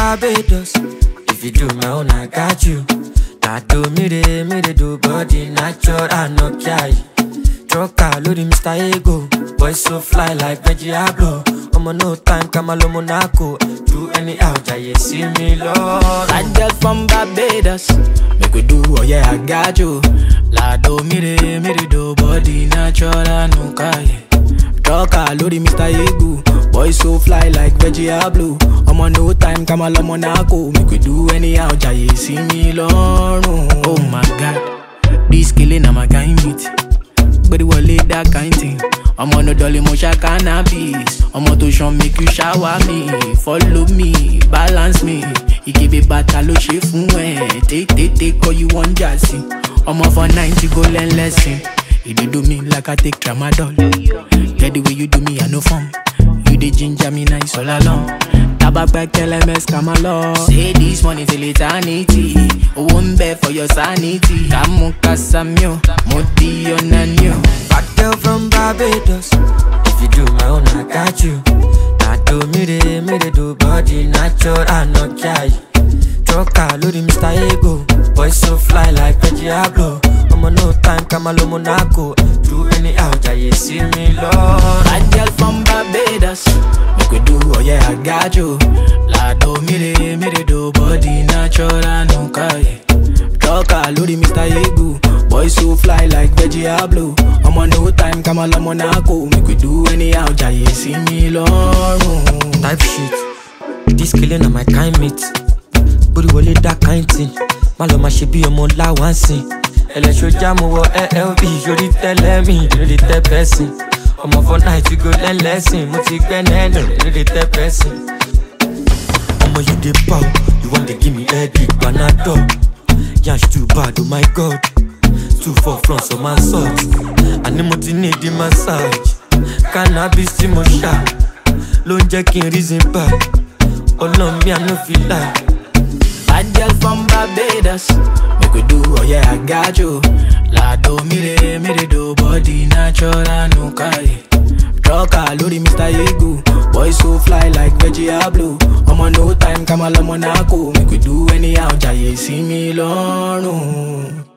Barbados. If you do my own, I got you. That do me de do body natural, no care. Trucker, load Mr. Ego. Boy so fly like Veggiablo. I'm on no time, Kamalo Monaco. Do any out, you see me, Lord. That girl from Barbados. Make we do, oh yeah, I got you. La do me de do body natural, no care. Trucker, load Mr. Ego. Boy so fly like Veggiablo. I'm on no time, Kamalo Monaco. Make we do anyhow, you see me, Lord. Oh my God, this killing I'm a kind meet. But it will lead that kind thing. I'm on a dolly motion cannabis. I'm on to show make you shower me. Follow me, balance me. You give it back a low shape from when. Take, all you want jazzy. I'm off for 90 go learn lesson. You do me like I take tramadol. Get the way you do me, I no fun. You the ginger me nice all along. Tabak back LMS come along. Say this money till eternity. Won't bear for your sanity. Kamu kasamyo, moti onanyo. Bad girl from Barbados. If you do my own, I got you. That do me de do body natural, no care. Trucker, load Mr. Ego. Boy so fly like Veggiablo. I'm on no time, Kamalo Monaco. Do any out, you see me, Lord. Bad girl from Barbados. Make we do, oh yeah, I got you. La do me de do body natural, no care. Trucker, load Mr. Ego. Boy so fly like Veggiablo. I'm on no time, Kamalo Monaco. Make we do anyhow, you see me, Lord. Type shit. This killing on my kind meat. Booty wole that kind thing. Malo ma she be a mon la one sing. Ele show jam wo LB. Jodi tell me, you know the tell person. Omo for night we go learn lesson. Mo ti gbe nenu, you know the tell person. Omo you dey pow, you want to give me headache, Panadol. Yansh too bad, oh my God. Too far from some assault. And mo ti need the massage. Cannabis ti mo sha. Lo nje kin reason back. Olorun mi I no feel like. Bad girl from Barbados. Make we do, oh yeah, I got you. La do me de do body natural, no care. Trucker, load Mr. Ego. Boy so fly like Veggiablo. I'm on no time, Kamalo Monaco. Make we do anyhow, you see me, Lord.